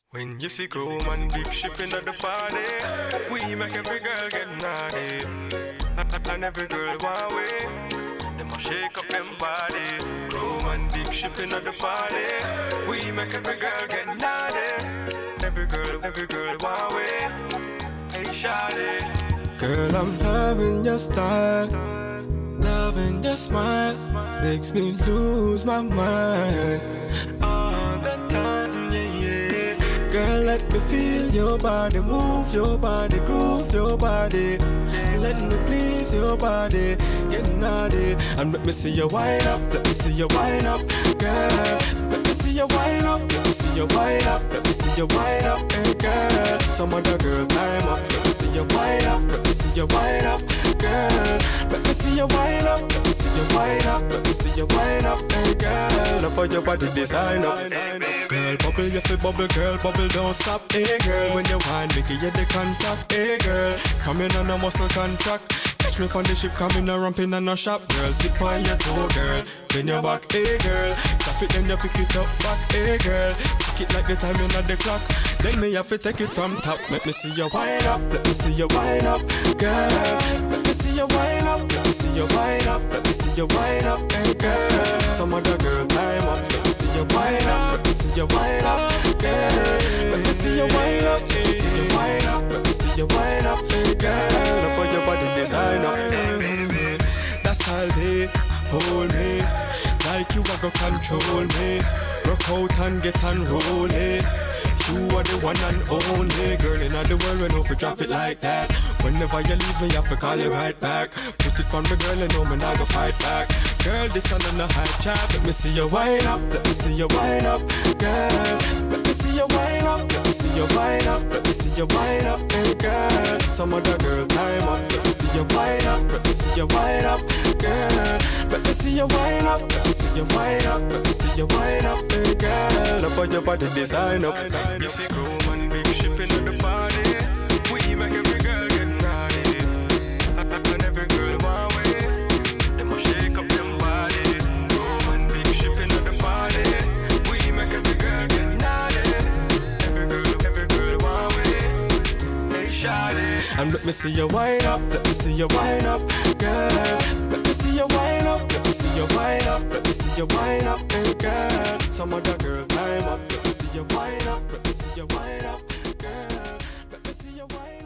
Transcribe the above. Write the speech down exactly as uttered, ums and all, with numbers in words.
When you see Chrome and Big shipping at the party, we make every girl get naughty. And, and every girl want way, they must shake up them body. Chrome and Big shipping at the party, we make every girl get naughty. Every girl, every girl want way. Hey shawty, girl, I'm loving your style, loving your smile, makes me lose my mind all the time, yeah, yeah. Girl, let me feel your body, move your body, groove your body. Let me please your body, get naughty. And let me see you wind up, let me see you wind up. Girl, let me see you wind up, let me see you wind up. Let me see you wind up, hey girl. Some other girl time up, let me see you wind up, let me see you wind up. Girl, let me see you wind up, let me see you wind up. Let me see you wind up, hey girl. Love for your body design up. Girl, bubble, you feel bubble, girl, bubble, don't stop, hey girl. When you want, make it, you the contact, hey girl. Come in on a muscle contract. Catch me from the ship, come in a ramping and a shop. Girl, tip on your toe, girl. Bend your back, hey girl. Tap it, then you pick it up back, hey girl. Tick it like the timing of the clock. Then me have to take it from top. Let me see you wind up, let me see you wind up, girl. Let me see you wind up, let me see you wind up. Let me see you wind up, hey girl. Some other girl time up. Let me see you wind up, let me see you wind up, girl. Let me see you wind up, let me see you wind up. Let me see you wind up, hey girl. Love for your body design up, baby. That style, babe, hold me like you are gonna control me. Rock out and get unrolled. You are the one and only girl in the world when if you drop it like that. Whenever you leave me, I have to call you right back. Put it on me, girl, you know me not gonna fight back. Girl, this on the high chat. Let me see you wind up, let me see you wind up, girl. Let me see you wind up, let me see you wind up. Let me see you wind up, hey girl. Some other girl time up. Let me see you wind up, let me see you wind up, girl. Let me see you wind up, let me see you wind up. Let me see you wind up, hey girl. Love for your body design up. You see Chrome and Big shipping at the party, we make every girl get naughty. And every girl want way, they must shake up them body. Chrome and Big shipping at the party, we make every girl get naughty. Every girl, every girl want way, hey shawty. And let me see you wind up, let me see you wind up, girl. Let me see you wind up, let me see you wind up. Let me see you wind up, hey girl. Some other girl time up. Let me see you wind up, let me see you wind up, girl. Let me see you wind up.